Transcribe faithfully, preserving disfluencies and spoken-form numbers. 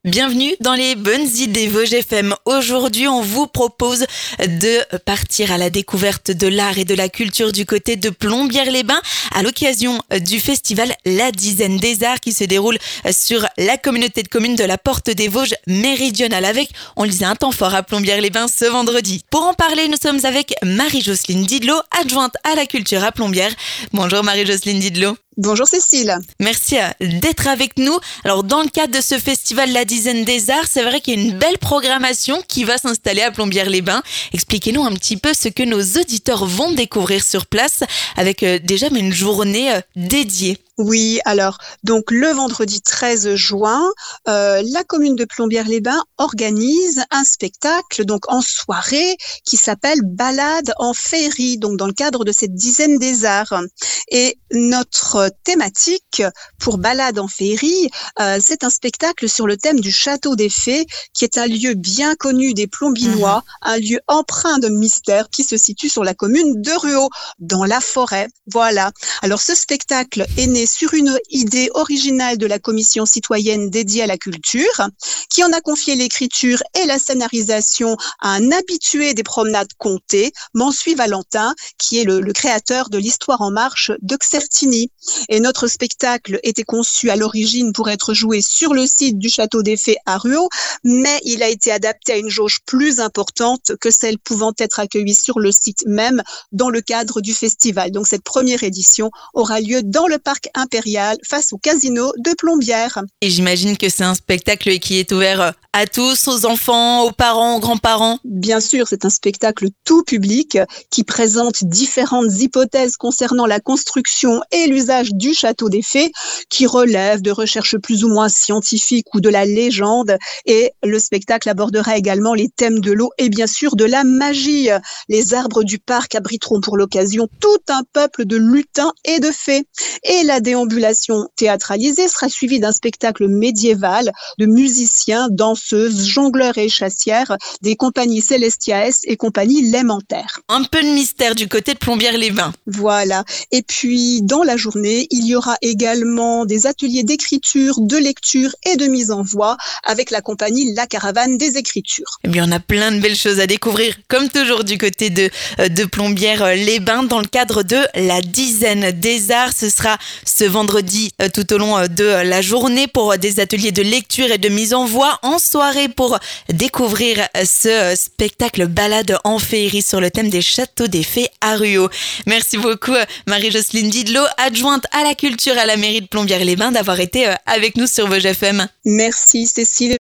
Bienvenue dans les bonnes idées Vosges F M. Aujourd'hui, on vous propose de partir à la découverte de l'art et de la culture du côté de Plombières-les-Bains à l'occasion du festival La Dizaine des Arts qui se déroule sur la communauté de communes de la Porte des Vosges méridionale avec, on le disait, un temps fort à Plombières-les-Bains ce vendredi. Pour en parler, nous sommes avec Marie-Jocelyne Didlot, adjointe à la culture à Plombières. Bonjour Marie-Jocelyne Didlot. Bonjour Cécile. Merci d'être avec nous. Alors dans le cadre de ce festival La Dizaine des Arts, c'est vrai qu'il y a une belle programmation qui va s'installer à Plombières-les-Bains. Expliquez-nous un petit peu ce que nos auditeurs vont découvrir sur place avec euh, déjà une journée euh, dédiée. Oui, alors, donc le vendredi treize juin, euh, la commune de Plombières-les-Bains organise un spectacle donc en soirée qui s'appelle Balade en féerie, donc dans le cadre de cette dizaine des arts. Et notre thématique pour Balade en féerie, euh, c'est un spectacle sur le thème du Château des Fées, qui est un lieu bien connu des Plombinois, mmh. un lieu empreint de mystère qui se situe sur la commune de Ruault, dans la forêt. Voilà. Alors ce spectacle est né sur une idée originale de la commission citoyenne dédiée à la culture, qui en a confié l'écriture et la scénarisation à un habitué des promenades comtées, Mansuy Valentin, qui est le, le créateur de l'Histoire en marche de Certigny. Et notre spectacle était conçu à l'origine pour être joué sur le site du Château des Fées à Ruault, mais il a été adapté à une jauge plus importante que celle pouvant être accueillie sur le site même dans le cadre du festival. Donc cette première édition aura lieu dans le parc impérial face au casino de Plombières. Et j'imagine que c'est un spectacle qui est ouvert à tous, aux enfants, aux parents, aux grands-parents. Bien sûr, c'est un spectacle tout public qui présente différentes hypothèses concernant la construction et l'usage du Château des Fées, qui relèvent de recherches plus ou moins scientifiques ou de la légende. Et le spectacle abordera également les thèmes de l'eau et bien sûr de la magie. Les arbres du parc abriteront pour l'occasion tout un peuple de lutins et de fées. Et la déambulation théâtralisée sera suivie d'un spectacle médiéval de musiciens, danseuses, jongleurs et chassières des compagnies Célestiaes et compagnie Lémentaire. Un peu de mystère du côté de Plombières-les-Bains. Voilà. Et puis, dans la journée, il y aura également des ateliers d'écriture, de lecture et de mise en voix avec la compagnie La Caravane des Écritures. Eh bien, on a plein de belles choses à découvrir, comme toujours du côté de, de Plombières-les-Bains dans le cadre de la Dizaine des Arts. Ce sera ce vendredi tout au long de la journée pour des ateliers de lecture et de mise en voix, en soirée pour découvrir ce spectacle Balade en féerie sur le thème des Châteaux des Fées à Ruault. Merci beaucoup Marie-Jocelyne Didlot, adjointe à la culture à la mairie de Plombières-les-Bains, d'avoir été avec nous sur Vosges F M. Merci Cécile.